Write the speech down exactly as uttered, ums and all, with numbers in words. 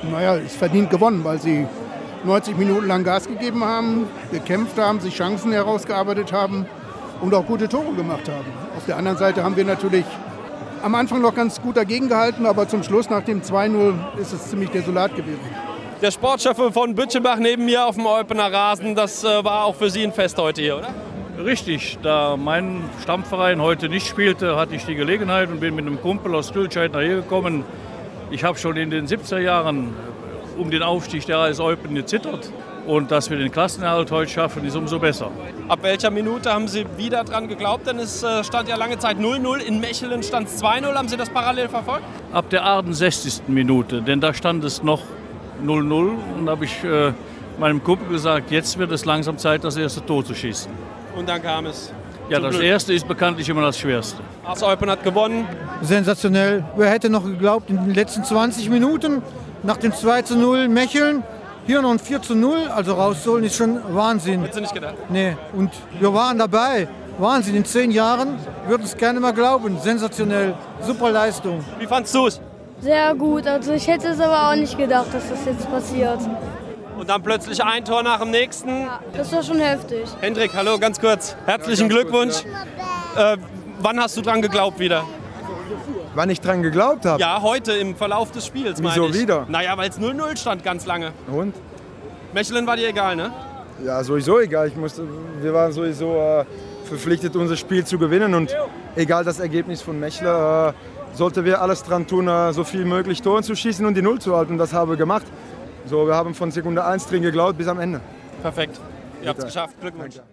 Naja, ist verdient gewonnen, weil sie neunzig Minuten lang Gas gegeben haben, gekämpft haben, sich Chancen herausgearbeitet haben und auch gute Tore gemacht haben. Auf der anderen Seite haben wir natürlich am Anfang noch ganz gut dagegen gehalten, aber zum Schluss nach dem zwei null ist es ziemlich desolat gewesen. Der Sportchef von Bütchenbach neben mir auf dem Eupener Rasen, das äh, war auch für Sie ein Fest heute hier, oder? Richtig, da mein Stammverein heute nicht spielte, hatte ich die Gelegenheit und bin mit einem Kumpel aus Stülscheid nachher gekommen. Ich habe schon in den siebziger Jahren um den Aufstieg der A S Eupen gezittert. Und dass wir den Klassenerhalt heute schaffen, ist umso besser. Ab welcher Minute haben Sie wieder dran geglaubt? Denn es äh, stand ja lange Zeit null null, in Mechelen stand es zwei null. Haben Sie das parallel verfolgt? Ab der achtundsechzigsten Minute, denn da stand es noch null null. Und da habe ich äh, meinem Kumpel gesagt, jetzt wird es langsam Zeit, das erste Tor zu schießen. Und dann kam es. Ja, das Glück. erste ist bekanntlich immer das Schwerste. A S Eupen hat gewonnen. Sensationell. Wer hätte noch geglaubt, in den letzten zwanzig Minuten nach dem zwei zu null Mecheln, hier noch ein vier zu null, also rausholen, ist schon Wahnsinn. Hättest du nicht gedacht? Nee, und wir waren dabei. Wahnsinn, in zehn Jahren, würden es gerne mal glauben. Sensationell, super Leistung. Wie fandst du es? Sehr gut, also ich hätte es aber auch nicht gedacht, dass das jetzt passiert. Und dann plötzlich ein Tor nach dem nächsten. Ja, das war schon heftig. Hendrik, hallo, ganz kurz. Herzlichen ja, ganz Glückwunsch. Kurz, ja. äh, wann hast du dran geglaubt wieder? Wann ich dran geglaubt habe? Ja, heute im Verlauf des Spiels, meine Wieso ich. wieder? Naja, weil es null null stand ganz lange. Und? Mechelen war dir egal, ne? Ja, sowieso egal. Ich musste, wir waren sowieso äh, verpflichtet, unser Spiel zu gewinnen. Und egal das Ergebnis von Mechelen, äh, sollten wir alles dran tun, äh, so viel möglich Tore zu schießen und die Null zu halten. Das haben wir gemacht. So, wir haben von Sekunde eins drin geglaubt bis am Ende. Perfekt. Ihr habt es geschafft. Glückwunsch. Danke.